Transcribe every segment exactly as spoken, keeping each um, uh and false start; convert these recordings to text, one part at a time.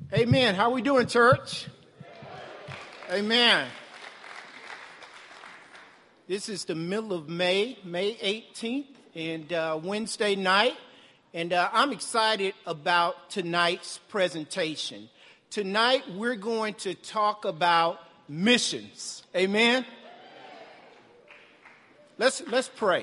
Amen. How we doing, church? Amen. This is the middle of May, May eighteenth, and uh, Wednesday night. And uh, I'm excited about tonight's presentation. Tonight, we're going to talk about missions. Amen. Let's, let's pray.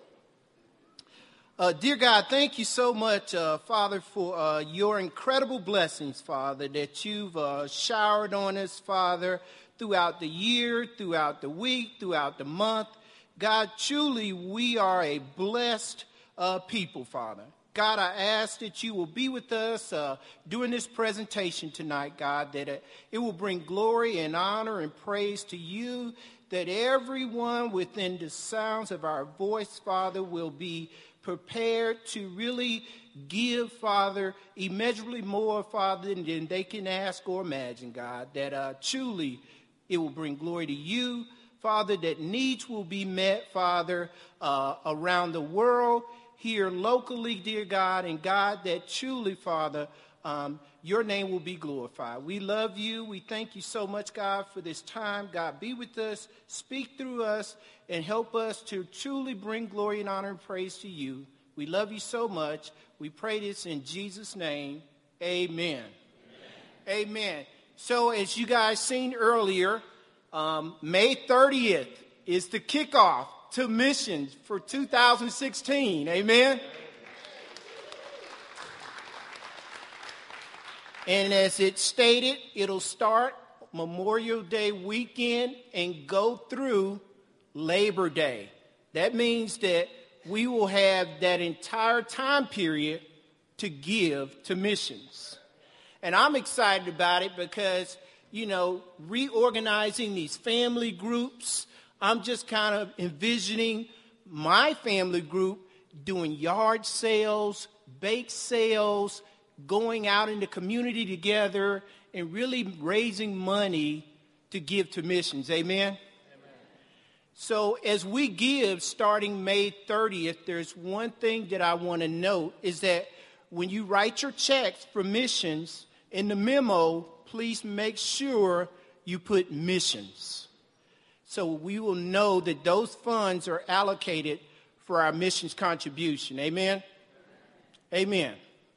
Uh, dear God, thank you so much, uh, Father, for uh, your incredible blessings, Father, that you've uh, showered on us, Father, throughout the year, throughout the week, throughout the month. God, truly, we are a blessed uh, people, Father. God, I ask that you will be with us uh, during this presentation tonight, God, that it, it will bring glory and honor and praise to you, that everyone within the sounds of our voice, Father, will be prepared to really give, Father, immeasurably more, Father, than they can ask or imagine, God, that uh, truly it will bring glory to you, Father, that needs will be met, Father, uh, around the world, here locally, dear God, and God, that truly, Father, um, your name will be glorified. We love you. We thank you so much, God, for this time. God, be with us, speak through us, and help us to truly bring glory and honor and praise to you. We love you so much. We pray this in Jesus' name. Amen. Amen. Amen. So as you guys seen earlier, um, May thirtieth is the kickoff to missions for two thousand sixteen. Amen. And as it stated, it'll start Memorial Day weekend and go through Labor Day. That means that we will have that entire time period to give to missions. And I'm excited about it because, you know, reorganizing these family groups, I'm just kind of envisioning my family group doing yard sales, bake sales, going out in the community together and really raising money to give to missions. Amen? Amen. So as we give starting May thirtieth, there's one thing that I want to note is that when you write your checks for missions, in the memo, please make sure you put missions. So we will know that those funds are allocated for our missions contribution. Amen? Amen.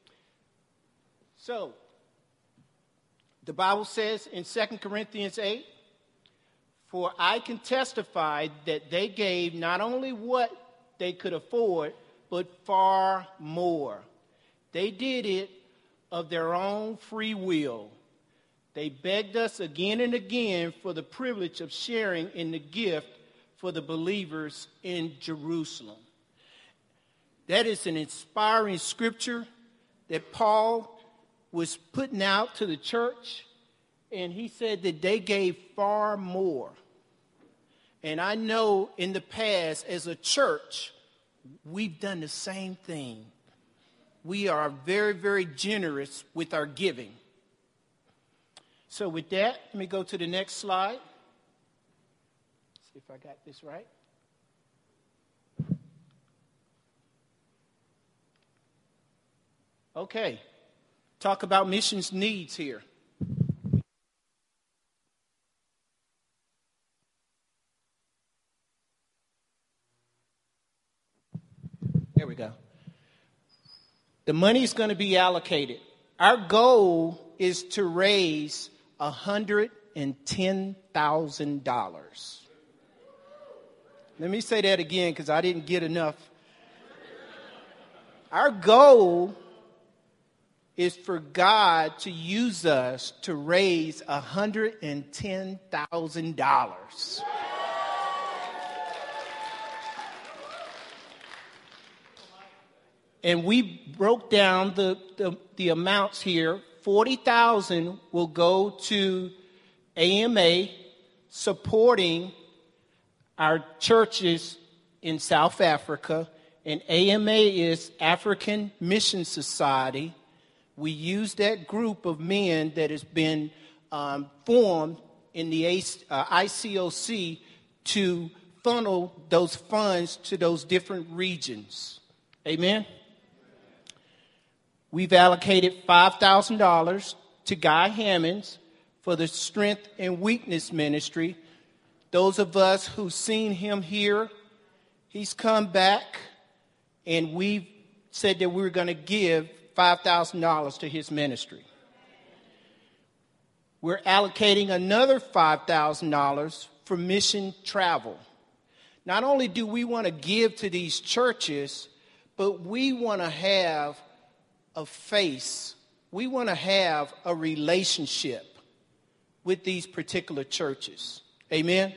So, the Bible says in Second Corinthians eight, for I can testify that they gave not only what they could afford, but far more. They did it of their own free will. They begged us again and again for the privilege of sharing in the gift for the believers in Jerusalem. That is an inspiring scripture that Paul was putting out to the church, and he said that they gave far more. And I know in the past, as a church, we've done the same thing. We are very, very generous with our giving. So with that, let me go to the next slide. See if I got this right. Okay. Talk about missions needs here. There we go. The money is going to be allocated. Our goal is to raise one hundred ten thousand dollars. Let me say that again because I didn't get enough. Our goal is for God to use us to raise one hundred ten thousand dollars. And we broke down the, the, the amounts here. forty thousand dollars will go to A M A supporting our churches in South Africa. And A M A is African Mission Society. We use that group of men that has been um, formed in the uh, I C O C to funnel those funds to those different regions. Amen? We've allocated five thousand dollars to Guy Hammonds for the Strength and Weakness Ministry. Those of us who've seen him here, he's come back, and we've said that we were going to give five thousand dollars to his ministry. We're allocating another five thousand dollars for mission travel. Not only do we want to give to these churches, but we want to have a face. We want to have a relationship with these particular churches. Amen?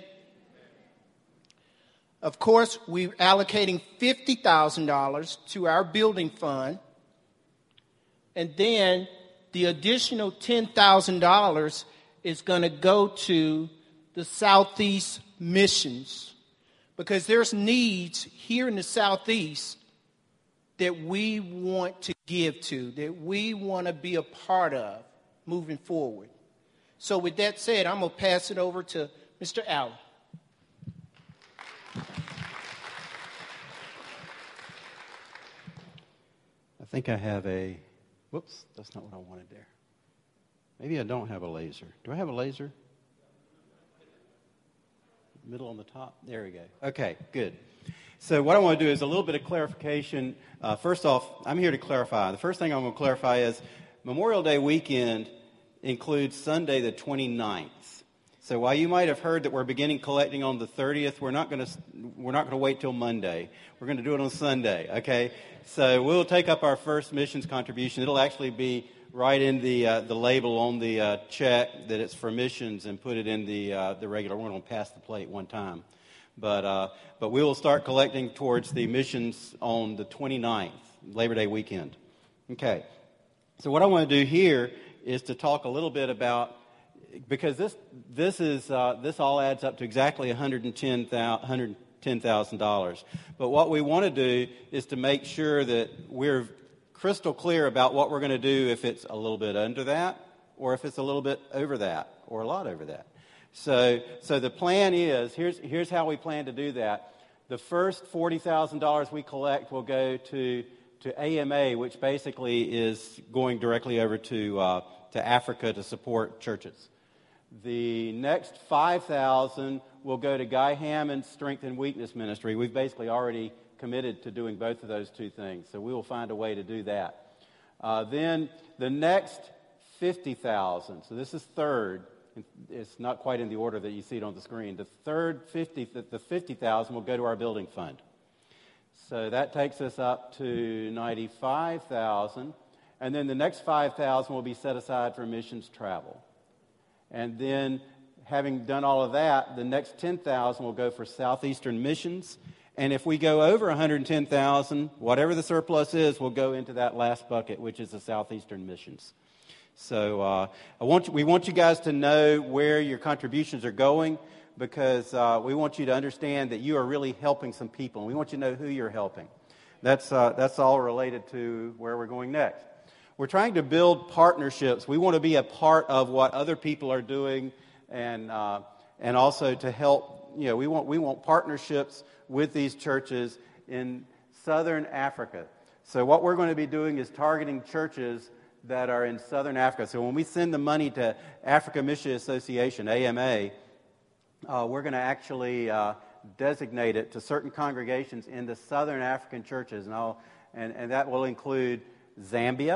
Of course, we're allocating fifty thousand dollars to our building fund. And then the additional ten thousand dollars is going to go to the Southeast missions, because there's needs here in the Southeast that we want to give to, that we want to be a part of moving forward. So with that said, I'm going to pass it over to Mister Allen. I think I have a, whoops, that's not what I wanted there. Maybe I don't have a laser. Do I have a laser? Middle on the top? There we go. Okay, good. So what I want to do is a little bit of clarification. Uh, first off, I'm here to clarify. The first thing I'm going to clarify is Memorial Day weekend includes Sunday the twenty-ninth. So while you might have heard that we're beginning collecting on the thirtieth, we're not going to we're not going to wait till Monday. We're going to do it on Sunday, okay? So we'll take up our first missions contribution. It'll actually be right in the uh, the label on the uh, check that it's for missions, and put it in the uh, the regular. We're going to pass the plate one time. But uh, but we will start collecting towards the missions on the twenty-ninth, Labor Day weekend. Okay. So what I want to do here is to talk a little bit about, because this this is uh, this all adds up to exactly one hundred ten thousand dollars. But what we want to do is to make sure that we're crystal clear about what we're going to do if it's a little bit under that, or if it's a little bit over that, or a lot over that. So so the plan is, here's here's how we plan to do that. The first forty thousand dollars we collect will go to to A M A, which basically is going directly over to uh, to Africa to support churches. The next five thousand dollars will go to Guy Hammond's Strength and Weakness Ministry. We've basically already committed to doing both of those two things, so we will find a way to do that. Uh, then the next fifty thousand dollars, so this is third. It's not quite in the order that you see it on the screen. The third fifty, the fifty thousand will go to our building fund. So that takes us up to ninety-five thousand, and then the next five thousand will be set aside for missions travel. And then, having done all of that, the next ten thousand will go for Southeastern missions. And if we go over one hundred ten thousand, whatever the surplus is, will go into that last bucket, which is the Southeastern missions. So uh, I want you, we want you guys to know where your contributions are going, because uh, we want you to understand that you are really helping some people, and we want you to know who you're helping. That's uh, that's all related to where we're going next. We're trying to build partnerships. We want to be a part of what other people are doing, and uh, and also to help. You know, we want we want partnerships with these churches in Southern Africa. So what we're going to be doing is targeting churches that are in Southern Africa. So when we send the money to Africa Mission Association, A M A, uh, we're going to actually uh, designate it to certain congregations in the Southern African churches, and, I'll, and, and that will include Zambia,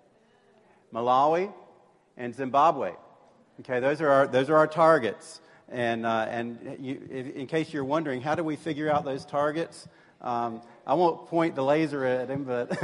Malawi, and Zimbabwe. Okay, those are our those are our targets. And uh, and you, in case you're wondering, how do we figure out those targets? Um, I won't point the laser at him, but.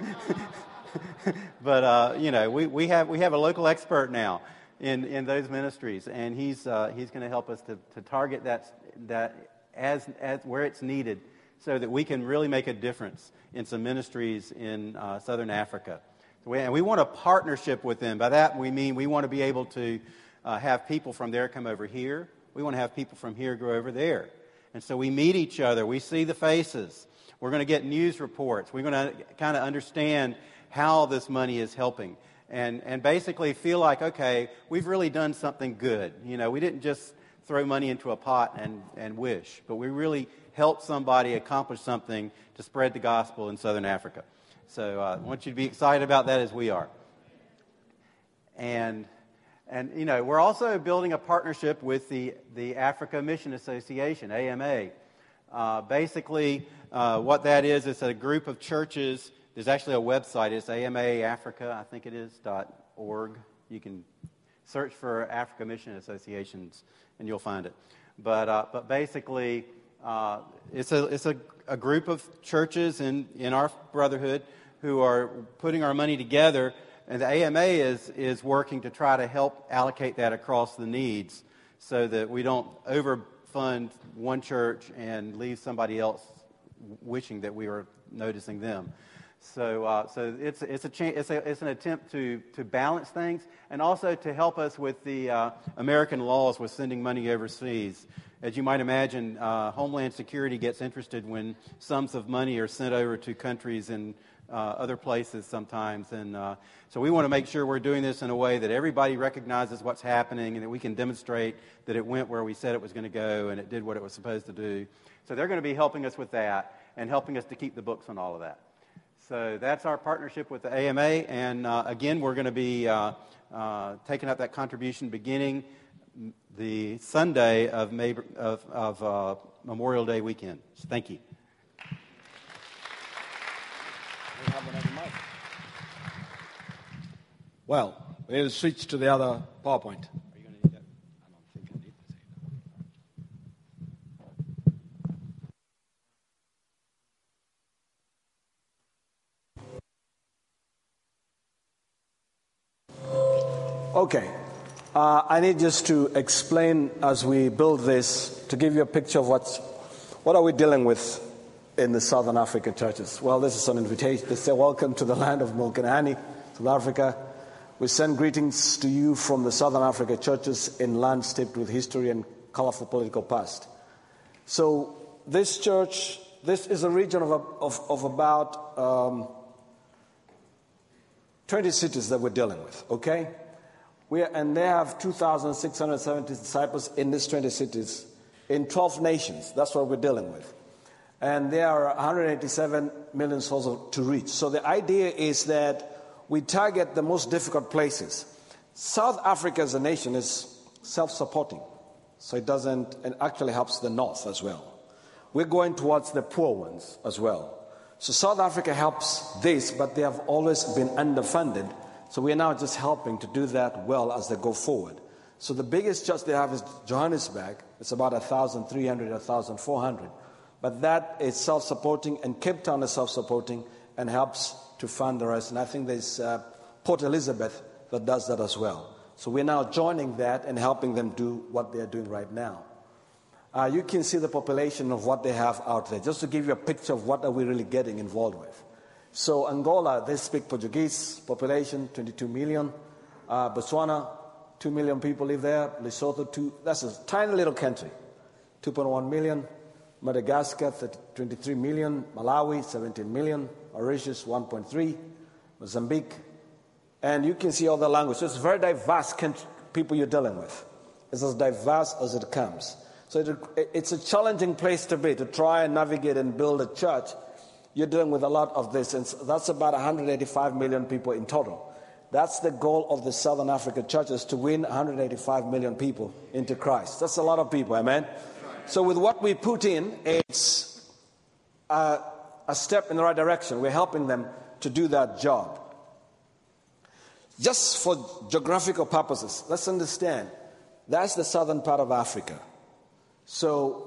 But uh, you know, we, we have we have a local expert now in, in those ministries, and he's uh, he's going to help us to, to target that that as as where it's needed, so that we can really make a difference in some ministries in uh, Southern Africa. We, and we want a partnership with them. By that we mean we want to be able to uh, have people from there come over here. We want to have people from here go over there, and so we meet each other. We see the faces. We're going to get news reports. We're going to kind of understand how this money is helping, and and basically feel like, okay, we've really done something good. You know, we didn't just throw money into a pot and, and wish, but we really helped somebody accomplish something to spread the gospel in Southern Africa. So uh, I want you to be excited about that as we are. and and you know we're also building a partnership with the the Africa Mission Association, A M A. Uh, basically, uh, what that is, it's a group of churches. There's actually a website. It's A M A Africa, I think it is, dot org. You can search for Africa Mission Associations, and you'll find it. But uh, but basically, uh, it's a it's a, a group of churches in, in our brotherhood who are putting our money together, and the A M A is is working to try to help allocate that across the needs, so that we don't overfund one church and leave somebody else wishing that we were noticing them. So, uh, so it's it's a, cha- it's a it's an attempt to to balance things, and also to help us with the uh, American laws with sending money overseas. As you might imagine, uh, Homeland Security gets interested when sums of money are sent over to countries in uh, other places sometimes, and uh, so we want to make sure we're doing this in a way that everybody recognizes what's happening, and that we can demonstrate that it went where we said it was going to go, and it did what it was supposed to do. So they're going to be helping us with that, and helping us to keep the books on all of that. So that's our partnership with the A M A, and uh, again, we're going to be uh, uh, taking up that contribution beginning the Sunday of, May, of, of uh, Memorial Day weekend. So thank you. We have another mic. Well, we'll switch to the other PowerPoint. Are you going to need that? I don't think I need to say Okay. Uh, I need just to explain as we build this, to give you a picture of what's, what are we dealing with in the Southern African churches. Well, this is an invitation. They say, welcome to the land of milk and honey, South Africa. We send greetings to you from the Southern Africa churches in lands steeped with history and colorful political past. So this church, this is a region of, of, of about um, twenty cities that we're dealing with, okay? We are, and they have two thousand six hundred seventy disciples in these twenty cities, in twelve nations. That's what we're dealing with. And there are one hundred eighty-seven million souls to reach. So the idea is that we target the most difficult places. South Africa as a nation is self-supporting, so it doesn't, and actually helps the north as well. We're going towards the poor ones as well. So South Africa helps this, but they have always been underfunded. So we're now just helping to do that well as they go forward. So the biggest church they have is Johannesburg. It's about one thousand three hundred, one thousand four hundred. But that is self-supporting, and Cape Town is self-supporting and helps to fund the rest. And I think there's uh, Port Elizabeth that does that as well. So we're now joining that and helping them do what they're doing right now. Uh, you can see the population of what they have out there, just to give you a picture of what are we really getting involved with. So Angola, they speak Portuguese, population twenty-two million. Uh, Botswana, two million people live there. Lesotho, two, that's a tiny little country, two point one million. Madagascar, twenty-three million. Malawi, seventeen million. Mauritius, one point three. Mozambique. And you can see all the languages. So it's a very diverse country, people you're dealing with. It's as diverse as it comes. So it, it's a challenging place to be, to try and navigate and build a church. You're dealing with a lot of this, and that's about one hundred eighty-five million people in total. That's the goal of the Southern African churches, to win one hundred eighty-five million people into Christ. That's a lot of people, amen? So with what we put in, it's a, a step in the right direction. We're helping them to do that job. Just for geographical purposes, let's understand, that's the southern part of Africa. So,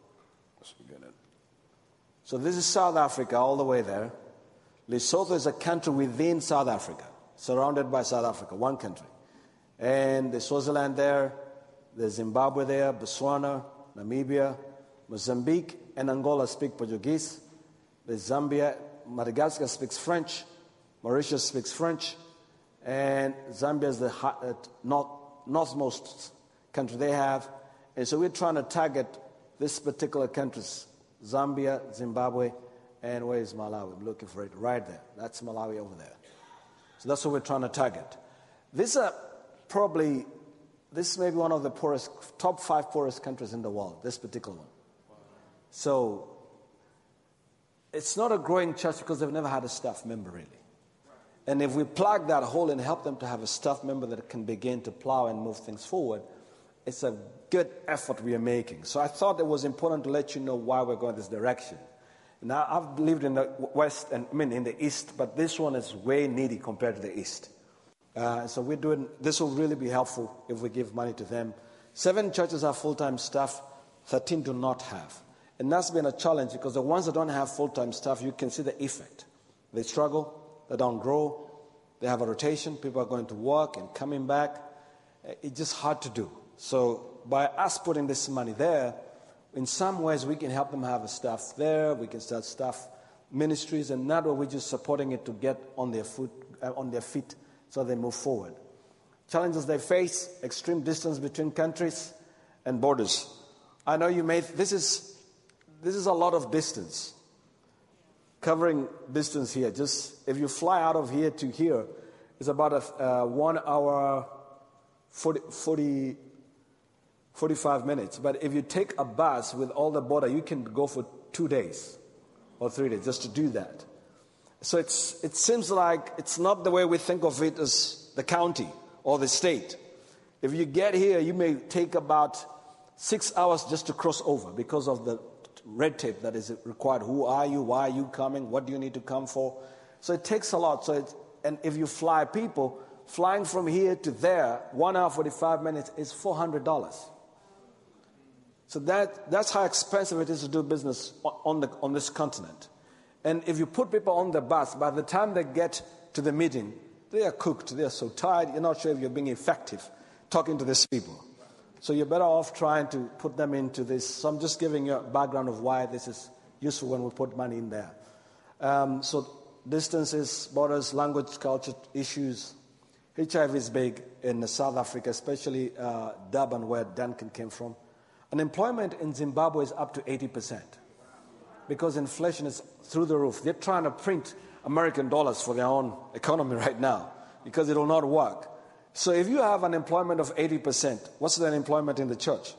so this is South Africa all the way there. Lesotho is a country within South Africa, surrounded by South Africa, one country. And there's Swaziland there, there's Zimbabwe there, Botswana, Namibia, Mozambique, and Angola speak Portuguese. There's Zambia, Madagascar speaks French, Mauritius speaks French, and Zambia is the uh, north, northmost country they have. And so we're trying to target this particular countries, Zambia, Zimbabwe, and where is Malawi? I'm looking for it right there. That's Malawi over there. So that's what we're trying to target. These are probably, this may be one of the poorest, top five poorest countries in the world, this particular one. So it's not a growing church because they've never had a staff member really. And if we plug that hole and help them to have a staff member that can begin to plow and move things forward, it's a good effort we are making. So I thought it was important to let you know why we're going this direction. Now, I've lived in the West, and I mean in the East, but this one is way needy compared to the East. Uh, so we're doing, this will really be helpful if we give money to them. Seven churches have full-time staff, thirteen do not have. And that's been a challenge because the ones that don't have full-time staff, you can see the effect. They struggle, they don't grow, they have a rotation, people are going to work and coming back. It's just hard to do. So by us putting this money there, in some ways we can help them have a staff there, we can start staff ministries, and that way we're just supporting it to get on their foot, uh, on their feet so they move forward. Challenges they face, extreme distance between countries and borders. I know you may, this is, this is a lot of distance. Covering distance here, just if you fly out of here to here, it's about a uh, one hour, forty, forty, forty-five minutes. But if you take a bus with all the border, you can go for two days or three days just to do that. So it's it seems like it's not the way we think of it as the county or the state. If you get here, you may take about six hours just to cross over because of the red tape that is required. Who are you? Why are you coming? What do you need to come for? So it takes a lot. So it's, and if you fly people, flying from here to there, one hour, forty-five minutes is four hundred dollars. So that, that's how expensive it is to do business on, the, on this continent. And if you put people on the bus, by the time they get to the meeting, they are cooked. They are so tired. You're not sure if you're being effective talking to these people. So you're better off trying to put them into this. So I'm just giving you a background of why this is useful when we put money in there. Um, so distances, borders, language, culture issues. H I V is big in South Africa, especially uh, Durban, where Duncan came from. Unemployment in Zimbabwe is up to eighty percent because inflation is through the roof. They're trying to print American dollars for their own economy right now because it will not work. So if you have an employment of eighty percent, what's the unemployment in the church?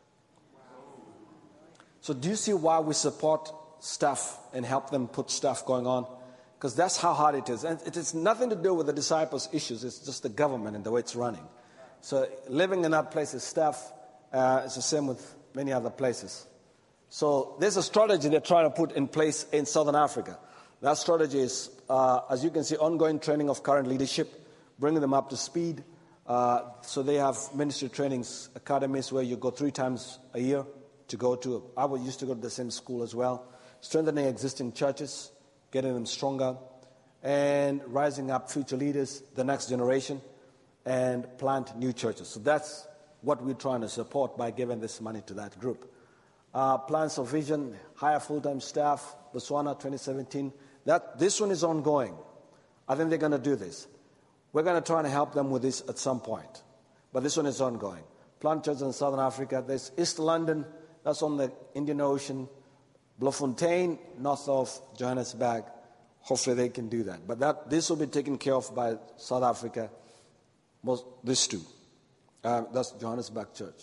So do you see why we support staff and help them put stuff going on? Because that's how hard it is. And it has nothing to do with the disciples' issues. It's just the government and the way it's running. So living in that place is staff. Uh, it's the same with many other places. So there's a strategy they're trying to put in place in Southern Africa. That strategy is, uh, as you can see, ongoing training of current leadership, bringing them up to speed. Uh, so they have ministry trainings academies where you go three times a year to go to. I would used to go to the same school as well. Strengthening existing churches, getting them stronger, and rising up future leaders, the next generation, and plant new churches. So that's what we're trying to support by giving this money to that group. Uh, plans of vision, hire full-time staff, Botswana twenty seventeen. That, this one is ongoing. I think they're going to do this. We're going to try and help them with this at some point. But this one is ongoing. Plant churches in Southern Africa. There's East London, that's on the Indian Ocean. Bloemfontein, north of Johannesburg. Hopefully they can do that. But that this will be taken care of by South Africa. Most, these two. Uh, that's Johannesburg Church.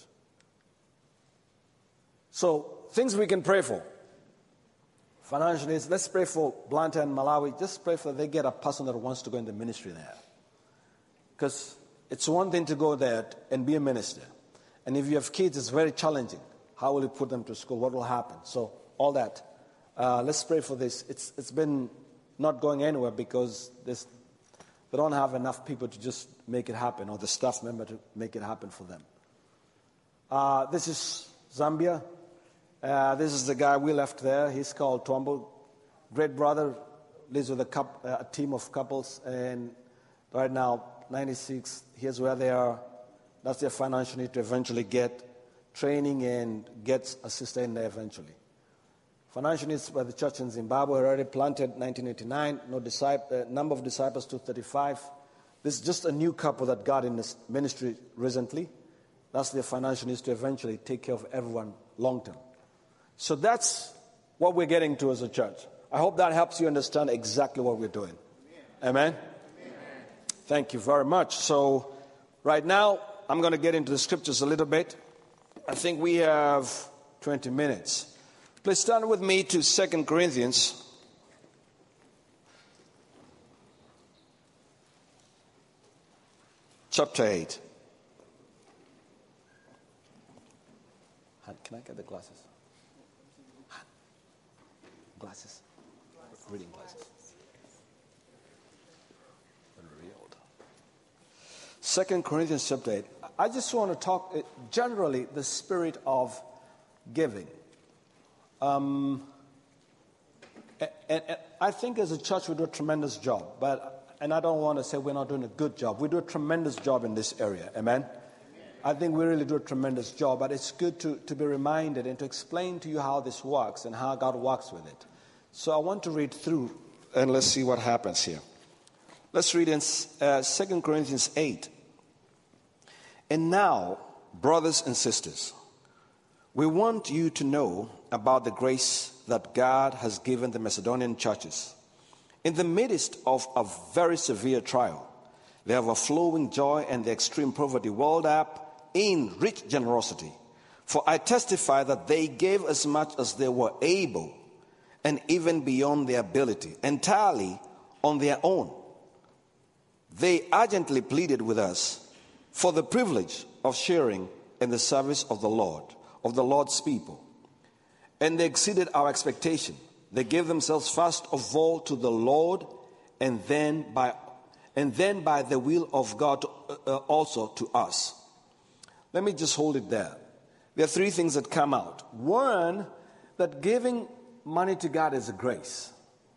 So, things we can pray for. Financially, let's pray for Blantyre and Malawi. Just pray for they get a person that wants to go in the ministry there. Because it's one thing to go there and be a minister. And if you have kids, it's very challenging. How will you put them to school? What will happen? So, all that. Uh, let's pray for this. It's It's been not going anywhere because this, they don't have enough people to just make it happen, or the staff member to make it happen for them. Uh, this is Zambia. Uh, this is the guy we left there. He's called Twambo. Great brother, lives with a, couple, uh, a team of couples, and right now, ninety-six, here's where they are. That's their financial need to eventually get training and get a sister in there eventually. Financial needs by the church in Zimbabwe already planted nineteen eighty-nine. No disciple, uh, number of disciples two thirty-five. This is just a new couple that got in this ministry recently. That's their financial needs to eventually take care of everyone long term. So that's what we're getting to as a church. I hope that helps you understand exactly what we're doing. Amen? Amen? Amen. Thank you very much. So right now, I'm going to get into the scriptures a little bit. I think we have twenty minutes. Please stand with me to Second Corinthians. chapter eight. Can I get the glasses? Glasses. Reading glasses. Reeled. Second Corinthians chapter eight. I just want to talk uh, generally the spirit of giving. Um, and, and I think as a church we do a tremendous job, but and I don't want to say we're not doing a good job. We do a tremendous job in this area. Amen? I think we really do a tremendous job, but it's good to, to be reminded and to explain to you how this works and how God works with it. So I want to read through, and let's see what happens here. Let's read in uh, Second Corinthians eight. And now, brothers and sisters, we want you to know about the grace that God has given the Macedonian churches. In the midst of a very severe trial, they have a flowing joy and the extreme poverty welled up in rich generosity. For I testify that they gave as much as they were able, and even beyond their ability, entirely on their own. They urgently pleaded with us for the privilege of sharing in the service of the Lord, of the Lord's people. And they exceeded our expectation. They gave themselves first of all to the Lord, and then by and then by the will of God to, uh, also to us. Let me just hold it there. There are three things that come out. One, that giving money to God is a grace.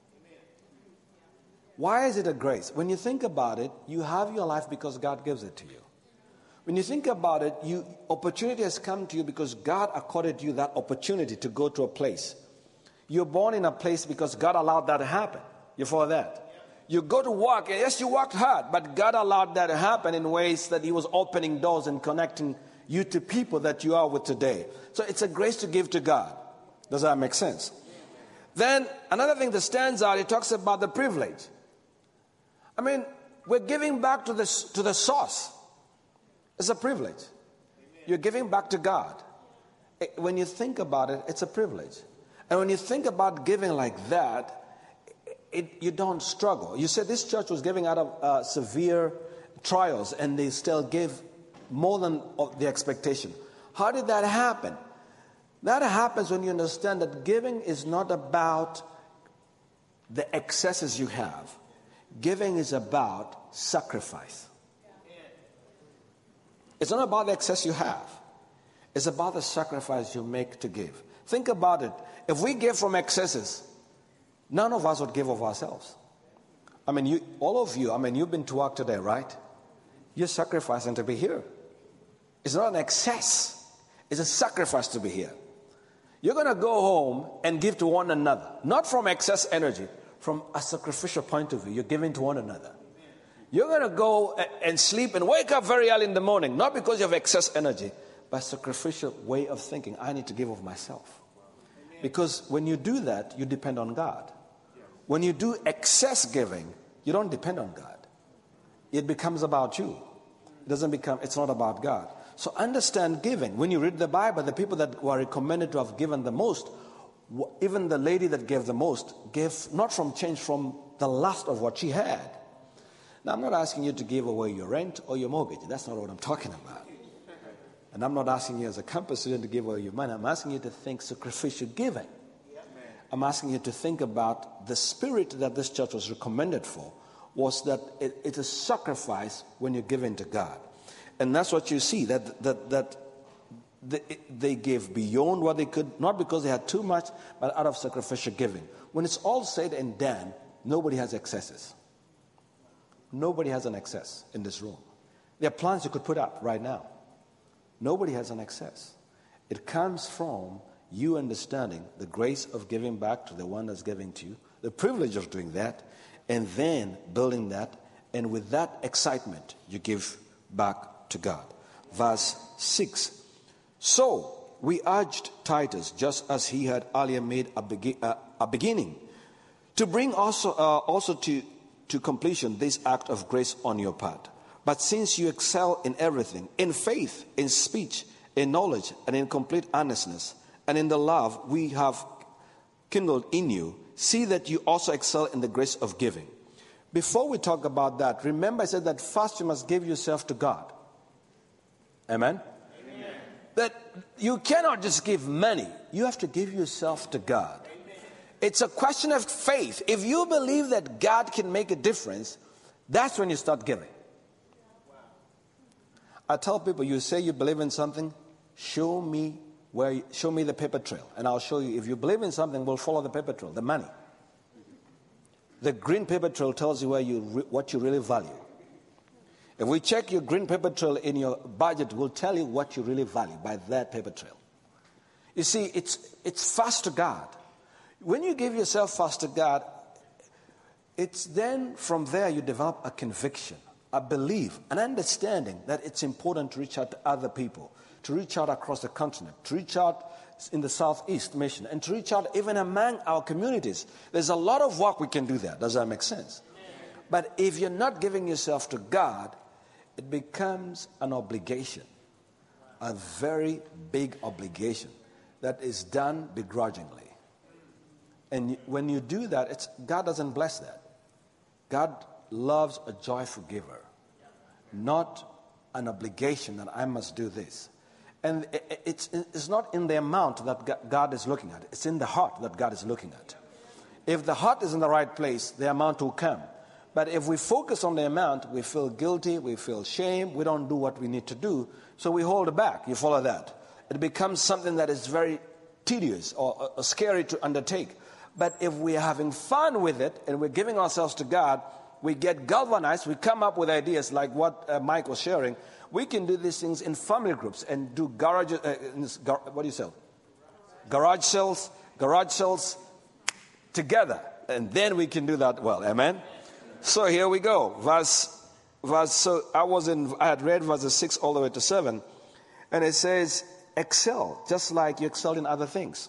Why is it a grace? When you think about it, you have your life because God gives it to you. When you think about it, you opportunity has come to you because God accorded you that opportunity to go to a place. You're born in a place because God allowed that to happen. You follow that? You go to work, and yes, you worked hard, but God allowed that to happen in ways that He was opening doors and connecting you to people that you are with today. So it's a grace to give to God. Does that make sense? Then another thing that stands out, it talks about the privilege. I mean, we're giving back to the, to the source. It's a privilege. You're giving back to God. When you think about it, it's a privilege. And when you think about giving like that, It, you don't struggle. You said this church was giving out of uh, severe trials, and they still gave more than the expectation. How did that happen? That happens when you understand that giving is not about the excesses you have. Giving is about sacrifice. It's not about the excess you have. It's about the sacrifice you make to give. Think about it. If we give from excesses, none of us would give of ourselves. I mean, you, all of you, I mean, you've been to work today, right? You're sacrificing to be here. It's not an excess. It's a sacrifice to be here. You're going to go home and give to one another. Not from excess energy. From a sacrificial point of view, you're giving to one another. You're going to go and sleep and wake up very early in the morning. Not because you have excess energy, but a sacrificial way of thinking. I need to give of myself. Because when you do that, you depend on God. When you do excess giving, you don't depend on God. It becomes about you. It doesn't become, it's not about God. So understand giving. When you read the Bible, the people that were recommended to have given the most, even the lady that gave the most, gave not from change, from the last of what she had. Now, I'm not asking you to give away your rent or your mortgage. That's not what I'm talking about. And I'm not asking you as a campus student to give away your money. I'm asking you to think sacrificial giving. I'm asking you to think about the spirit that this church was recommended for, was that it, it is sacrifice when you're giving to God. And that's what you see, that that that they, they gave beyond what they could, not because they had too much, but out of sacrificial giving. When it's all said and done, nobody has excesses. Nobody has an excess in this room. There are plans you could put up right now. Nobody has an excess. It comes from you understanding the grace of giving back to the one that's giving to you, the privilege of doing that, and then building that, and with that excitement, you give back to God. Verse six. So we urged Titus, just as he had earlier made a, be- uh, a beginning, to bring also uh, also to, to completion this act of grace on your part. But since you excel in everything, in faith, in speech, in knowledge, and in complete earnestness, and in the love we have kindled in you, see that you also excel in the grace of giving. before we talk about that, remember I said that first you must give yourself to God. Amen? Amen. That you cannot just give money. You have to give yourself to God. Amen. It's a question of faith. If you believe that God can make a difference, that's when you start giving. Wow. I tell people, you say you believe in something, show me where you, show me the paper trail, and I'll show you. If you believe in something, we'll follow the paper trail, the money. The green paper trail tells you where you re, what you really value. If we check your green paper trail in your budget, we'll tell you what you really value by that paper trail. You see, it's it's fast to God. When you give yourself fast to God, it's then from there you develop a conviction, a belief, an understanding that it's important to reach out to other people, to reach out across the continent, to reach out in the Southeast mission, and to reach out even among our communities. There's a lot of work we can do there. Does that make sense? But if you're not giving yourself to God, it becomes an obligation, a very big obligation that is done begrudgingly. And when you do that, it's, God doesn't bless that. God loves a joyful giver, not an obligation that I must do this. And it's, it's not in the amount that God is looking at. It's in the heart that God is looking at. If the heart is in the right place, the amount will come. But if we focus on the amount, we feel guilty, we feel shame, we don't do what we need to do, so we hold it back. You follow that? It becomes something that is very tedious or, or scary to undertake. But if we're having fun with it and we're giving ourselves to God, we get galvanized, we come up with ideas like what uh, Mike was sharing. We can do these things in family groups and do garage, uh, gar- what do you say? Garage sales, garage sales together. And then we can do that well. Amen? So here we go. Verse, verse. So I was in. I had read verses six all the way to seven, and it says, "Excel, just like you excel in other things.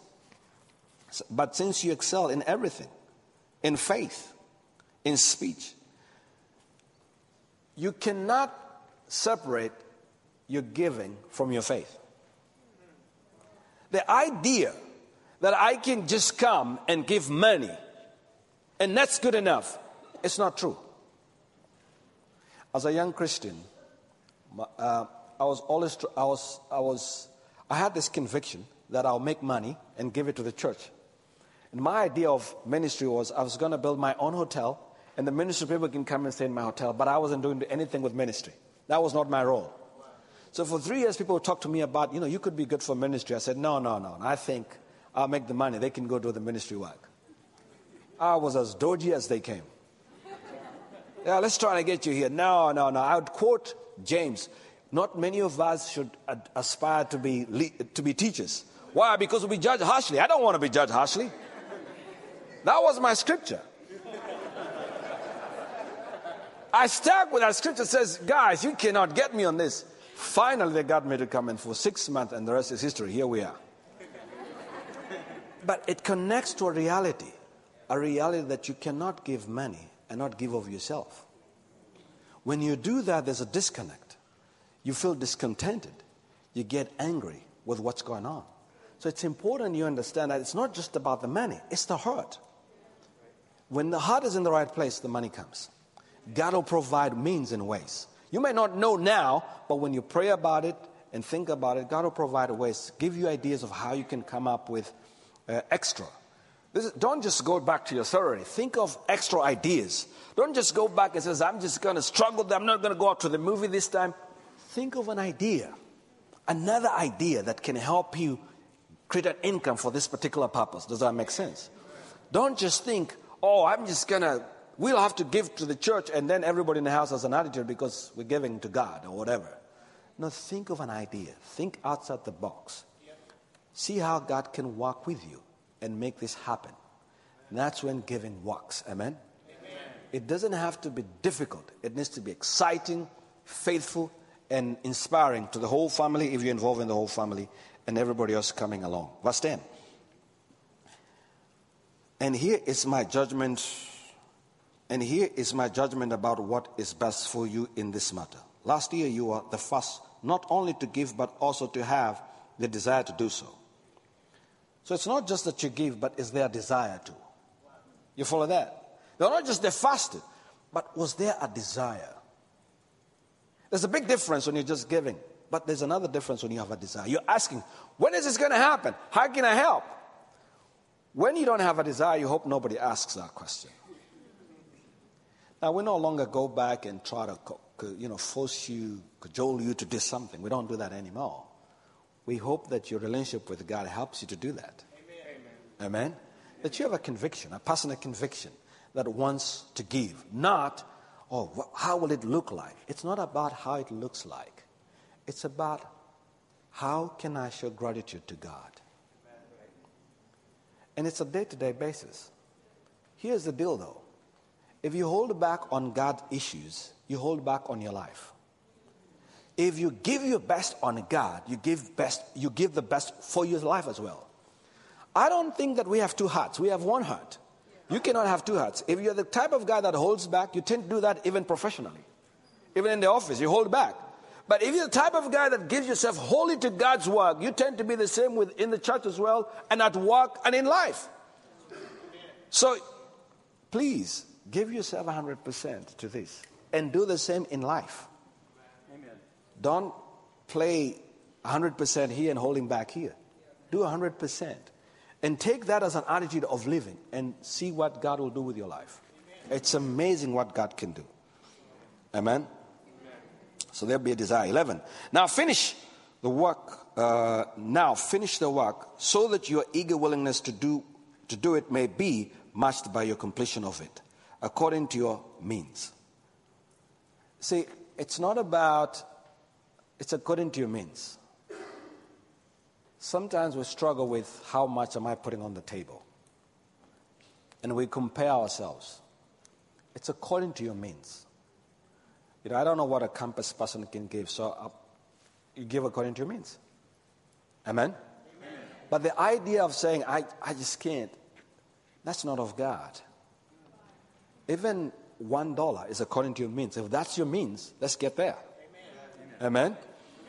But since you excel in everything, in faith, in speech, you cannot separate your giving from your faith." The idea that I can just come and give money, and that's good enough. It's not true. As a young Christian, uh, I was always, I was, I was, I had this conviction that I'll make money and give it to the church. And my idea of ministry was I was going to build my own hotel, and the ministry people can come and stay in my hotel. But I wasn't doing anything with ministry. That was not my role. So for three years, people would talk to me about, you know, you could be good for ministry. I said, no, no, no. I think I'll make the money. They can go do the ministry work. I was as dodgy as they came. Yeah, let's try to get you here. No, no, no. I would quote James. Not many of us should ad- aspire to be le- to be teachers. Why? Because we'll be judged harshly. I don't want to be judged harshly. That was my scripture. I stuck with that scripture. It says, guys, you cannot get me on this. Finally, they got me to come in for six months, and the rest is history. Here we are. But it connects to a reality, a reality that you cannot give money and not give of yourself. When you do that, there's a disconnect. You feel discontented. You get angry with what's going on. So it's important you understand that it's not just about the money, it's the heart. When the heart is in the right place, the money comes. God will provide means and ways. You may not know now, but when you pray about it and think about it, God will provide ways, give you ideas of how you can come up with uh, extra. This is, don't just go back to your salary. Think of extra ideas. Don't just go back and say, I'm just going to struggle. I'm not going to go out to the movie this time. Think of an idea, another idea that can help you create an income for this particular purpose. Does that make sense? Don't just think, oh, I'm just going to, we'll have to give to the church and then everybody in the house has an attitude because we're giving to God or whatever. No, think of an idea. Think outside the box. See how God can work with you and make this happen. And that's when giving works. Amen? Amen? It doesn't have to be difficult. It needs to be exciting, faithful, and inspiring to the whole family if you're involved in the whole family and everybody else coming along. Verse ten. And here is my judgment, and here is my judgment about what is best for you in this matter. Last year you were the first not only to give but also to have the desire to do so. So it's not just that you give, but it's their desire to. You follow that? They're not just they fasted, But was there a desire? There's a big difference when you're just giving, but there's another difference when you have a desire. You're asking, when is this going to happen? How can I help? When you don't have a desire, you hope nobody asks that question. Now, we no longer go back and try to, you know, force you, cajole you to do something. We don't do that anymore. We hope that your relationship with God helps you to do that. Amen. Amen? That you have a conviction, a personal conviction that wants to give. Not, oh, wh- how will it look like? It's not about how it looks like. It's about how can I show gratitude to God? And it's a day-to-day basis. Here's the deal, though. If you hold back on God's issues, you hold back on your life. If you give your best on God, you give best. You give the best for your life as well. I don't think that we have two hearts. We have one heart. You cannot have two hearts. If you're the type of guy that holds back, you tend to do that even professionally. Even in the office, you hold back. But if you're the type of guy that gives yourself wholly to God's work, you tend to be the same within the church as well, and at work and in life. So, please, give yourself one hundred percent to this. And do the same in life. Amen. Don't play one hundred percent here and holding back here. Do one hundred percent. And take that as an attitude of living and see what God will do with your life. Amen. It's amazing what God can do. Amen? Amen. So there'll be a desire. eleven. Now finish the work. Uh, now finish the work so that your eager willingness to do, to do it may be matched by your completion of it, according to your means. See, it's not about, it's according to your means. Sometimes we struggle with how much am I putting on the table. And we compare ourselves. It's according to your means. You know, I don't know what a campus person can give, so uh, you give according to your means. Amen? Amen? But the idea of saying, I, I just can't, that's not of God. Even one dollar is according to your means. If that's your means, let's get there. Amen? Amen?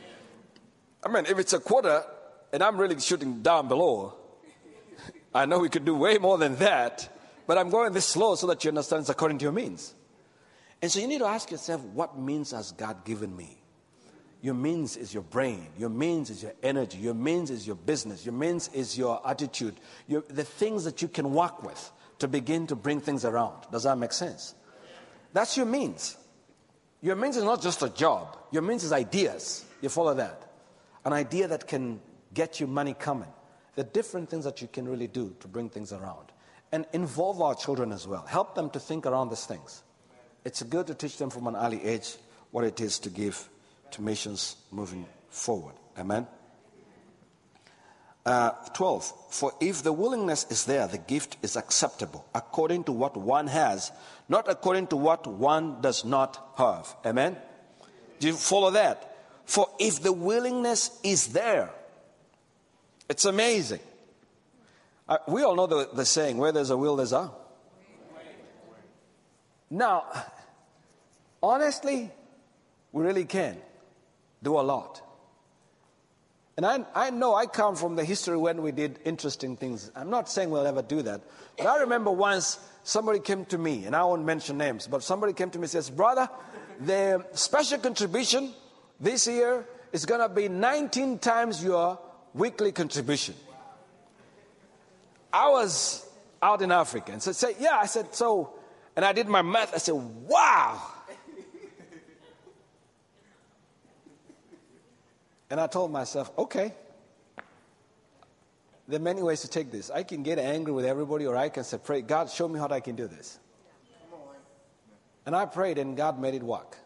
I mean, if it's a quarter, and I'm really shooting down below, I know we could do way more than that, but I'm going this slow so that you understand it's according to your means. And so you need to ask yourself, what means has God given me? Your means is your brain. Your means is your energy. Your means is your business. Your means is your attitude. Your, the things that you can work with to begin to bring things around. Does that make sense? That's your means. Your means is not just a job. Your means is ideas. You follow that? An idea that can get you money coming. There are different things that you can really do to bring things around. And involve our children as well. Help them to think around these things. It's good to teach them from an early age what it is to give to missions moving forward. Amen? Uh, twelve. For if the willingness is there, the gift is acceptable according to what one has, not according to what one does not have. Amen? Do you follow that? For if the willingness is there, it's amazing. Uh, we all know the, the saying, where there's a will, there's a. Now, honestly, we really can do a lot. And I, I know I come from the history when we did interesting things. I'm not saying we'll ever do that. But I remember once somebody came to me, and I won't mention names, but somebody came to me and says, brother, the special contribution this year is going to be nineteen times your weekly contribution. I was out in Africa and said, say, yeah, I said, so, and I did my math. I said, wow. And I told myself, okay, there are many ways to take this. I can get angry with everybody, or I can say, pray, God, show me how I can do this. And I prayed, and God made it work.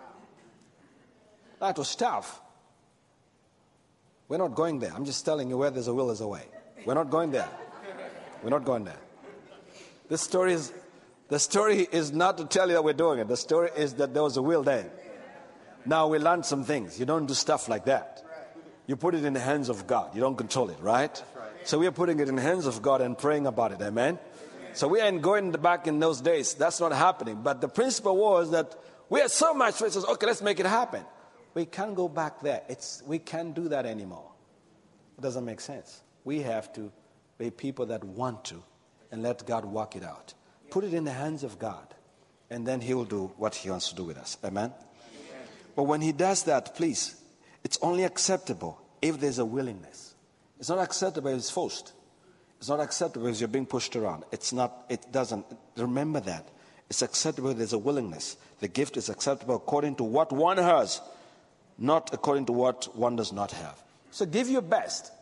That was tough. We're not going there. I'm just telling you, where there's a will, there's a way. We're not going there. We're not going there. This story is, the story is not to tell you that we're doing it. The story is that there was a will there. Now we learned some things. You don't do stuff like that. You put it in the hands of God. You don't control it, right? So we are putting it in the hands of God and praying about it. Amen? So we ain't going back in those days. That's not happening. But the principle was that we had so much faith. Okay, let's make it happen. We can't go back there. It's, we can't do that anymore. It doesn't make sense. We have to be people that want to and let God work it out. Put it in the hands of God and then he will do what he wants to do with us. Amen? Amen. But when he does that, please, it's only acceptable if there's a willingness. It's not acceptable if it's forced. It's not acceptable if you're being pushed around. It's not, it doesn't, remember that. It's acceptable if there's a willingness. The gift is acceptable according to what one has, not according to what one does not have. So give your best.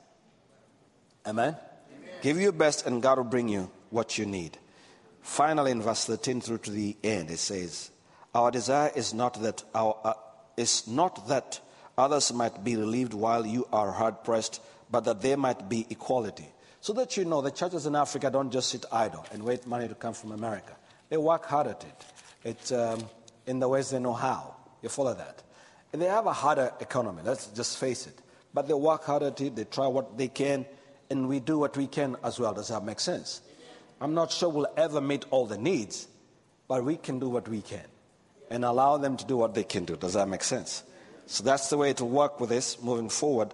Amen? Amen. Give your best and God will bring you what you need. Finally, in verse thirteen through to the end, it says, our desire is not that our uh, is not that others might be relieved while you are hard pressed, but that there might be equality. So that you know, the churches in Africa don't just sit idle and wait money to come from America. They work hard at it. It's um, in the ways they know how. You follow that? And they have a harder economy. Let's just face it. But they work hard at it. They try what they can, and we do what we can as well. Does that make sense? I'm not sure we'll ever meet all the needs, but we can do what we can and allow them to do what they can do. Does that make sense? So that's the way to work with this moving forward.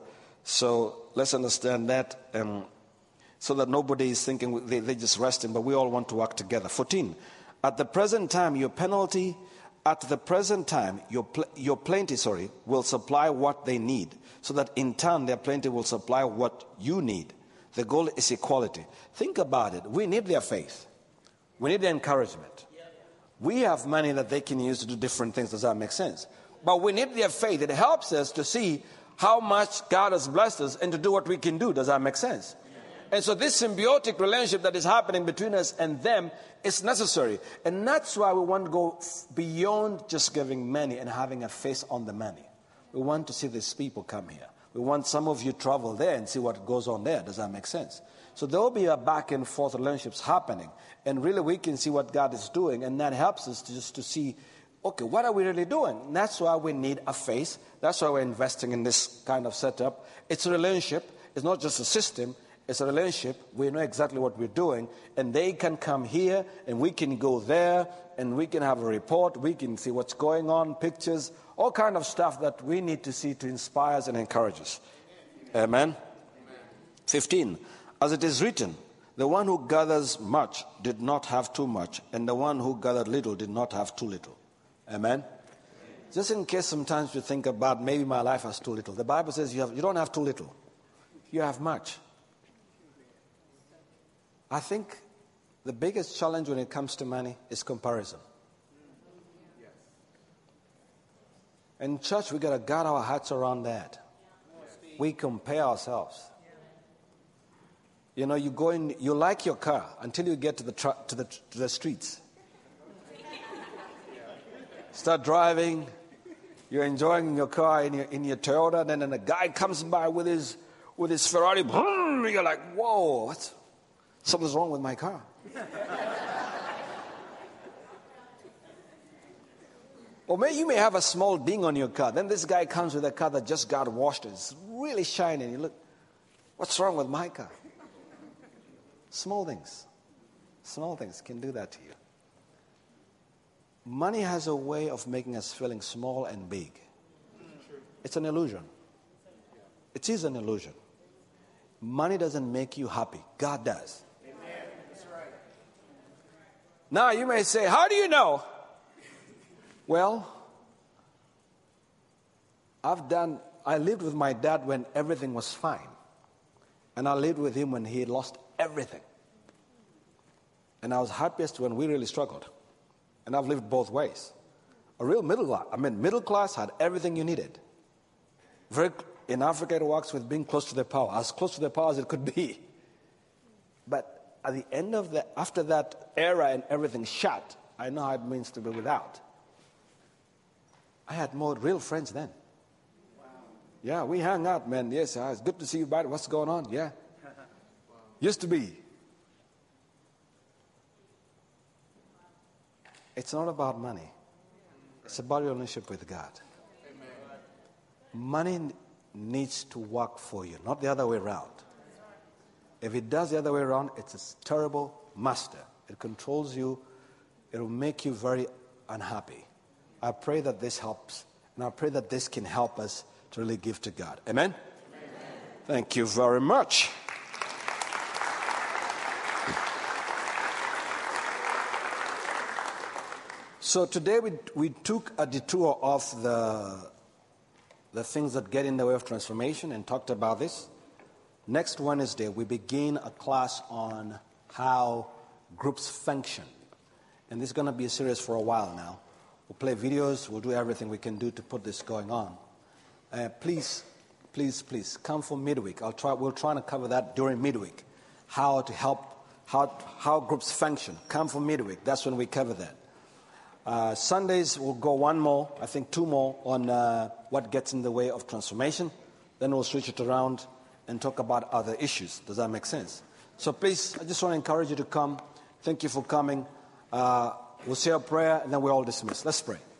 So let's understand that, um, so that nobody is thinking they, they're just resting, but we all want to work together. fourteen. At the present time, your penalty, at the present time, your, pl- your plenty, sorry, will supply what they need, so that in turn their plenty will supply what you need. The goal is equality. Think about it. We need their faith. We need their encouragement. We have money that they can use to do different things. Does that make sense? But we need their faith. It helps us to see how much God has blessed us and to do what we can do. Does that make sense? And so this symbiotic relationship that is happening between us and them is necessary. And that's why we want to go beyond just giving money and having a face on the money. We want to see these people come here. We want some of you to travel there and see what goes on there. Does that make sense? So there will be a back and forth relationships happening. And really we can see what God is doing. And that helps us to just to see, okay, what are we really doing? And that's why we need a face. That's why we're investing in this kind of setup. It's a relationship. It's not just a system. It's a relationship. We know exactly what we're doing. And they can come here and we can go there and we can have a report. We can see what's going on, pictures, all kind of stuff that we need to see to inspire us and encourage us. Amen? Amen. fifteen. As it is written, the one who gathers much did not have too much, and the one who gathered little did not have too little. Amen? Amen. Just in case sometimes you think about maybe my life has too little. The Bible says you, have, you don't have too little. You have much. I think the biggest challenge when it comes to money is comparison. In church, we got to guard our hearts around that. We compare ourselves. You know, you go in, you like your car until you get to the tr- to the to the streets. Start driving, you're enjoying your car in your in your Toyota, and then a guy comes by with his with his Ferrari. You're like, whoa, what's something's wrong with my car. Or maybe you may have a small ding on your car. Then this guy comes with a car that just got washed. It's really shiny. You look, what's wrong with my car? Small things. Small things can do that to you. Money has a way of making us feeling small and big. It's an illusion. It is an illusion. Money doesn't make you happy. God does. Amen. That's right. Now you may say, how do you know? Well, I've done, I lived with my dad when everything was fine. And I lived with him when he had lost everything. And I was happiest when we really struggled. And I've lived both ways. A real middle class, I mean, middle class had everything you needed. Very, in Africa, it works with being close to the power, as close to the power as it could be. But at the end of the, after that era and everything shut, I know how it means to be without. I had more real friends then. Wow. Yeah, we hung out, man. Yes, it's good to see you, buddy. What's going on? Yeah. Wow. Used to be. It's not about money. It's about your relationship with God. Amen. Money needs to work for you, not the other way around. If it does the other way around, it's a terrible master. It controls you. It will make you very unhappy. I pray that this helps, and I pray that this can help us to really give to God. Amen? Amen. Thank you very much. So today we, we took a detour off the, the things that get in the way of transformation and talked about this. Next Wednesday, we begin a class on how groups function. And this is going to be a series for a while now. We'll play videos. We'll do everything we can do to put this going on. Uh, please, please, please, come for midweek. I'll try, we'll try to cover that during midweek, how to help, how, how groups function. Come for midweek. That's when we cover that. Uh, Sundays, we'll go one more, I think two more, on uh, what gets in the way of transformation. Then we'll switch it around and talk about other issues. Does that make sense? So please, I just want to encourage you to come. Thank you for coming. Uh, we'll say a prayer, and then we're all dismissed. Let's pray.